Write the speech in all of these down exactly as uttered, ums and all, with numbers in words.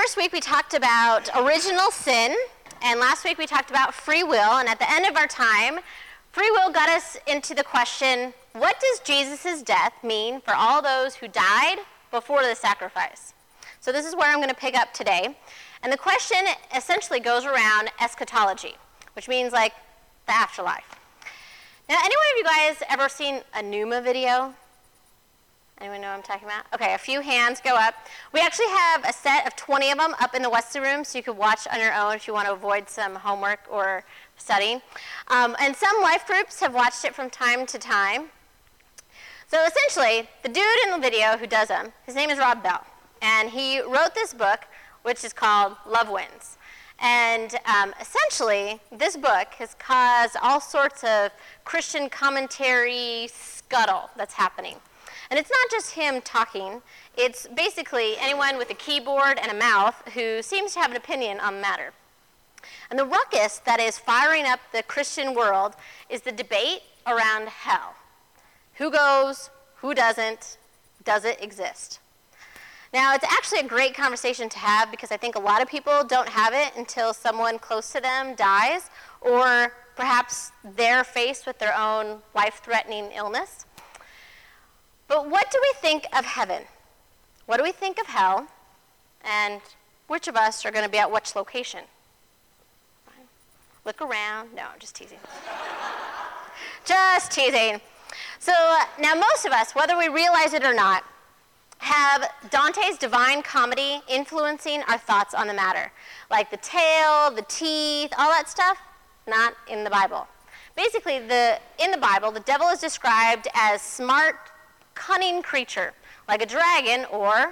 first week we talked about original sin, and last week we talked about free will, and at the end of our time, free will got us into the question, what does Jesus' death mean for all those who died before the sacrifice? So this is where I'm going to pick up today, and the question essentially goes around eschatology, which means like the afterlife. Now, any one of you guys ever seen a Numa video? Anyone know what I'm talking about? Okay, a few hands go up. We actually have a set of twenty of them up in the Wesley room, so you could watch on your own if you want to avoid some homework or studying. Um, and some life groups have watched it from time to time. So essentially, the dude in the video who does them, his name is Rob Bell. And he wrote this book, which is called Love Wins. And um, essentially, this book has caused all sorts of Christian commentary scuttle that's happening. And it's not just him talking, it's basically anyone with a keyboard and a mouth who seems to have an opinion on the matter. And the ruckus that is firing up the Christian world is the debate around hell. Who goes, who doesn't, does it exist? Now, it's actually a great conversation to have because I think a lot of people don't have it until someone close to them dies, or perhaps they're faced with their own life-threatening illness. But what do we think of heaven? What do we think of hell? And which of us are going to be at which location? Look around. No, I'm just teasing. Just teasing. So uh, now most of us, whether we realize it or not, have Dante's Divine Comedy influencing our thoughts on the matter. Like the tail, the teeth, all that stuff, not in the Bible. Basically, the, in the Bible, the devil is described as smart, cunning creature, like a dragon or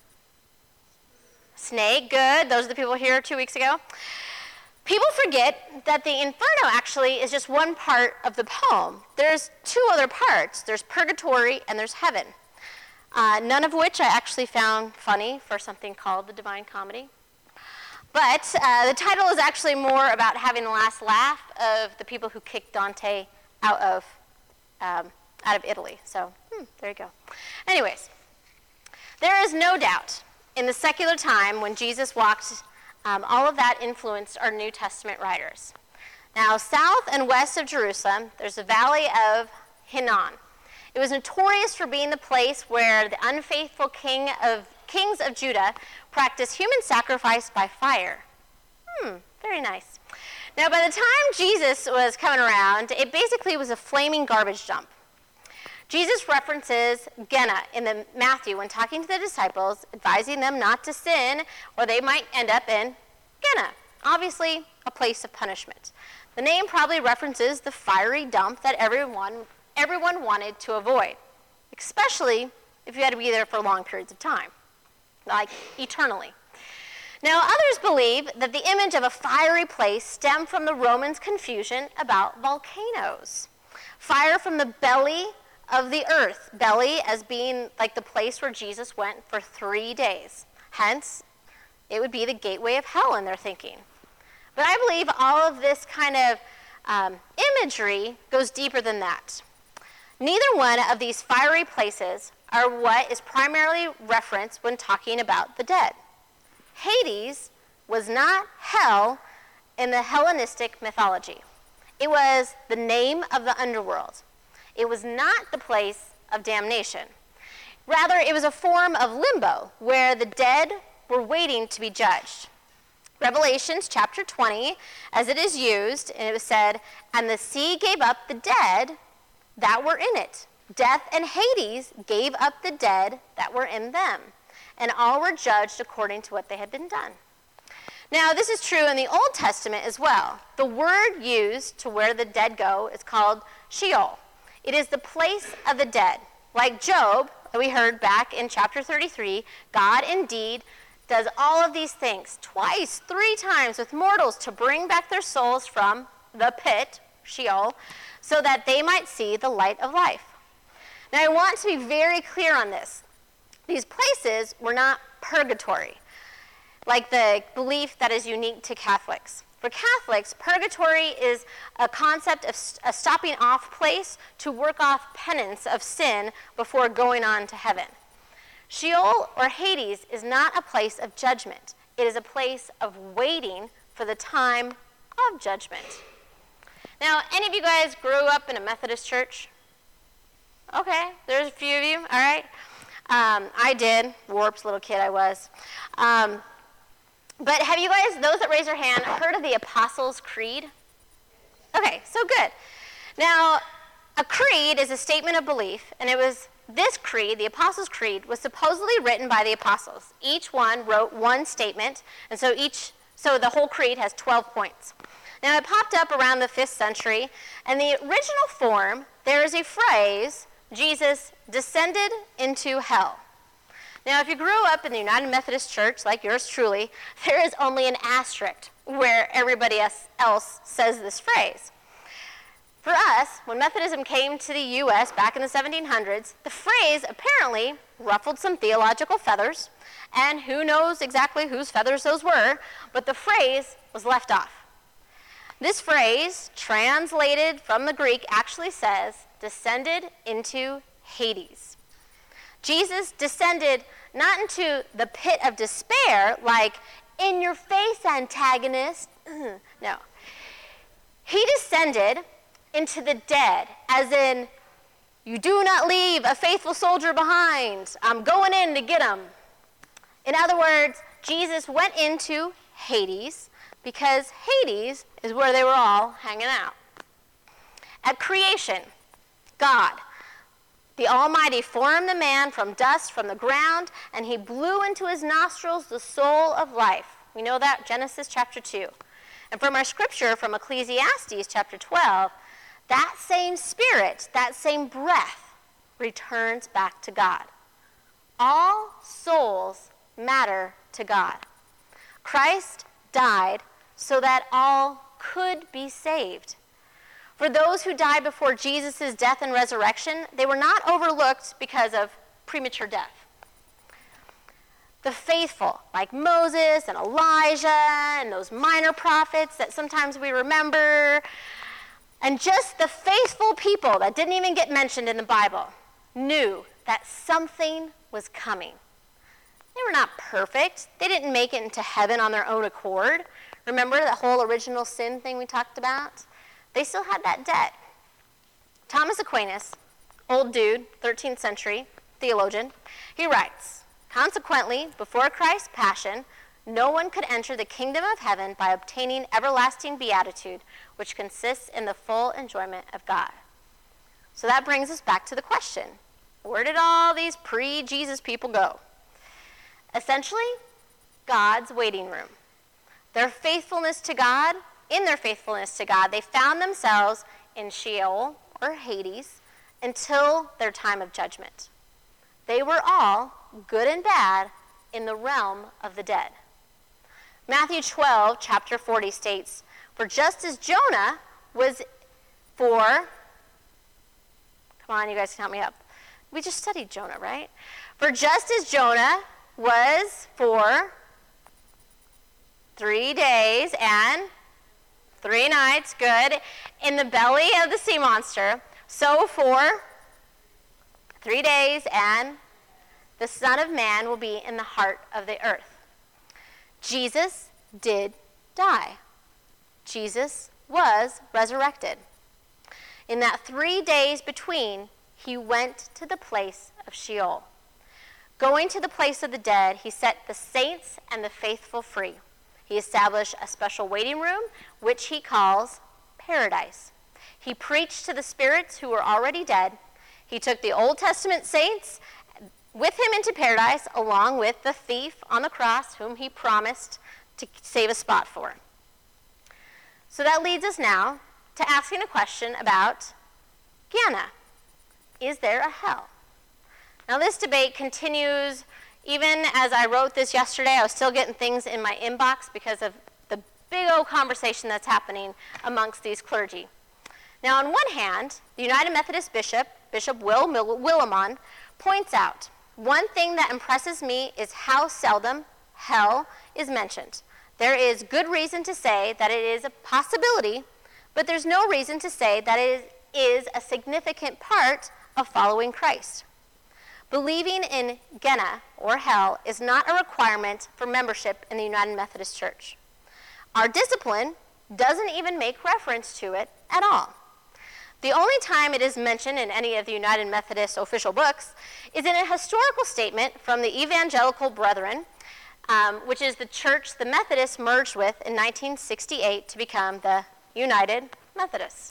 snake. Good. Those are the people here two weeks ago. People forget that the Inferno actually is just one part of the poem. There's two other parts. There's purgatory and there's heaven. Uh, none of which I actually found funny for something called the Divine Comedy. But uh, the title is actually more about having the last laugh of the people who kicked Dante out of um, out of Italy. So hmm, there you go. Anyways, there is no doubt in the secular time when Jesus walked, um, all of that influenced our New Testament writers. Now, south and west of Jerusalem, there's the valley of Hinnom. It was notorious for being the place where the unfaithful king of kings of Judah practiced human sacrifice by fire. Hmm, very nice. Now, by the time Jesus was coming around, it basically was a flaming garbage dump. Jesus references Gehenna in the Matthew when talking to the disciples, advising them not to sin, or they might end up in Gehenna, obviously a place of punishment. The name probably references the fiery dump that everyone, everyone wanted to avoid, especially if you had to be there for long periods of time, like eternally. Now, others believe that the image of a fiery place stemmed from the Romans' confusion about volcanoes. Fire from the belly of the earth, belly as being like the place where Jesus went for three days. Hence, it would be the gateway of hell in their thinking. But I believe all of this kind of um, imagery goes deeper than that. Neither one of these fiery places are what is primarily referenced when talking about the dead. Hades was not hell in the Hellenistic mythology. It was the name of the underworld. It was not the place of damnation. Rather, it was a form of limbo where the dead were waiting to be judged. Revelations chapter twenty, as it is used, and it was said, "And the sea gave up the dead that were in it. Death and Hades gave up the dead that were in them, and all were judged according to what they had been done." Now, this is true in the Old Testament as well. The word used to where the dead go is called Sheol. It is the place of the dead. Like Job, that we heard back in chapter thirty-three, God indeed does all of these things twice, three times with mortals to bring back their souls from the pit, Sheol, so that they might see the light of life. Now, I want to be very clear on this. These places were not purgatory, like the belief that is unique to Catholics. For Catholics, purgatory is a concept of a stopping off place to work off penance of sin before going on to heaven. Sheol or Hades is not a place of judgment. It is a place of waiting for the time of judgment. Now, any of you guys grew up in a Methodist church? Okay, there's a few of you, all right. Um, I did, warped little kid I was. Um, but have you guys, those that raise your hand, heard of the Apostles' Creed? Okay, so good. Now, a creed is a statement of belief, and it was this creed, the Apostles' Creed, was supposedly written by the apostles. Each one wrote one statement, and so each, so the whole creed has twelve points. Now, it popped up around the fifth century, and the original form, there is a phrase, Jesus descended into hell. Now, if you grew up in the United Methodist Church, like yours truly, there is only an asterisk where everybody else says this phrase. For us, when Methodism came to the U S back in the seventeen hundreds, the phrase apparently ruffled some theological feathers, and who knows exactly whose feathers those were, but the phrase was left off. This phrase, translated from the Greek, actually says, descended into Hades. Jesus descended not into the pit of despair, like, in your face, antagonist. No. He descended into the dead, as in, you do not leave a faithful soldier behind. I'm going in to get him. In other words, Jesus went into Hades because Hades is where they were all hanging out. At creation, God, the Almighty, formed the man from dust from the ground, and he blew into his nostrils the soul of life. We know that, Genesis chapter two. And from our scripture, from Ecclesiastes chapter twelve, that same spirit, that same breath, returns back to God. All souls matter to God. Christ died so that all could be saved. For those who died before Jesus' death and resurrection, they were not overlooked because of premature death. The faithful, like Moses and Elijah and those minor prophets that sometimes we remember, and just the faithful people that didn't even get mentioned in the Bible, knew that something was coming. They were not perfect. They didn't make it into heaven on their own accord. Remember that whole original sin thing we talked about? They still had that debt. Thomas Aquinas, old dude, thirteenth century theologian, he writes, consequently, before Christ's passion, no one could enter the kingdom of heaven by obtaining everlasting beatitude, which consists in the full enjoyment of God. So that brings us back to the question, where did all these pre-Jesus people go? Essentially, God's waiting room. Their faithfulness to God, in their faithfulness to God, they found themselves in Sheol, or Hades, until their time of judgment. They were all, good and bad, in the realm of the dead. Matthew twelve, chapter forty states, for just as Jonah was for, come on, you guys can help me up. We just studied Jonah, right? For just as Jonah was for three days and three nights, good, in the belly of the sea monster, so for three days and the Son of Man will be in the heart of the earth. Jesus did die. Jesus was resurrected. In that three days between, he went to the place of Sheol. Going to the place of the dead, he set the saints and the faithful free. He established a special waiting room, which he calls paradise. He preached to the spirits who were already dead. He took the Old Testament saints with him into paradise, along with the thief on the cross, whom he promised to save a spot for. So that leads us now to asking a question about Gehenna. Is there a hell? Now this debate continues. Even as I wrote this yesterday, I was still getting things in my inbox because of the big old conversation that's happening amongst these clergy. Now, on one hand, the United Methodist Bishop, Bishop Will Willimon, points out, one thing that impresses me is how seldom hell is mentioned. There is good reason to say that it is a possibility, but there's no reason to say that it is a significant part of following Christ. Believing in Gehenna, or hell, is not a requirement for membership in the United Methodist Church. Our discipline doesn't even make reference to it at all. The only time it is mentioned in any of the United Methodist official books is in a historical statement from the Evangelical Brethren, um, which is the church the Methodists merged with in nineteen sixty-eight to become the United Methodists.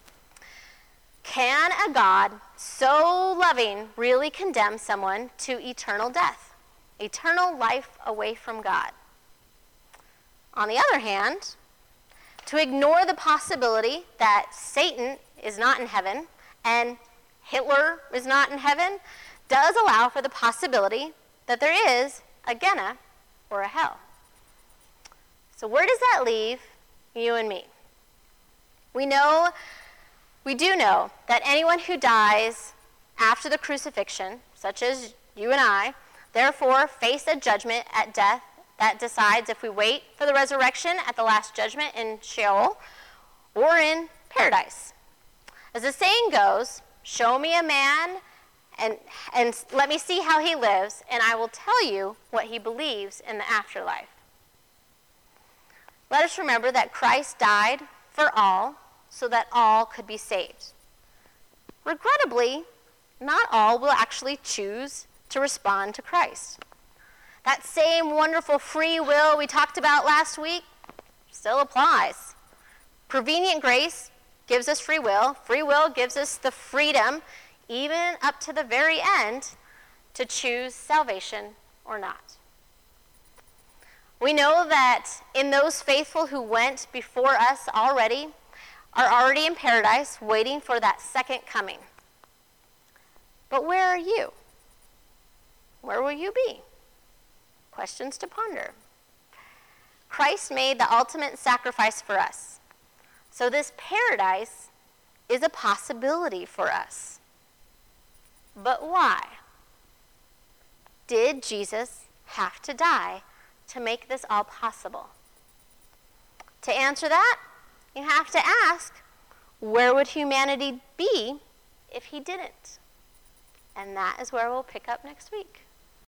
Can a God so loving really condemn someone to eternal death, eternal life away from God? On the other hand, to ignore the possibility that Satan is not in heaven and Hitler is not in heaven does allow for the possibility that there is a Gehenna or a hell. So where does that leave you and me? We know We do know that anyone who dies after the crucifixion, such as you and I, therefore face a judgment at death that decides if we wait for the resurrection at the last judgment in Sheol or in paradise. As the saying goes, show me a man and, and let me see how he lives, and I will tell you what he believes in the afterlife. Let us remember that Christ died for all, so that all could be saved. Regrettably, not all will actually choose to respond to Christ. That same wonderful free will we talked about last week still applies. Prevenient grace gives us free will. Free will gives us the freedom, even up to the very end, to choose salvation or not. We know that in those faithful who went before us already, are already in paradise waiting for that second coming. But where are you? Where will you be? Questions to ponder. Christ made the ultimate sacrifice for us. So this paradise is a possibility for us. But why? Did Jesus have to die to make this all possible? To answer that, you have to ask, where would humanity be if he didn't? And that is where we'll pick up next week.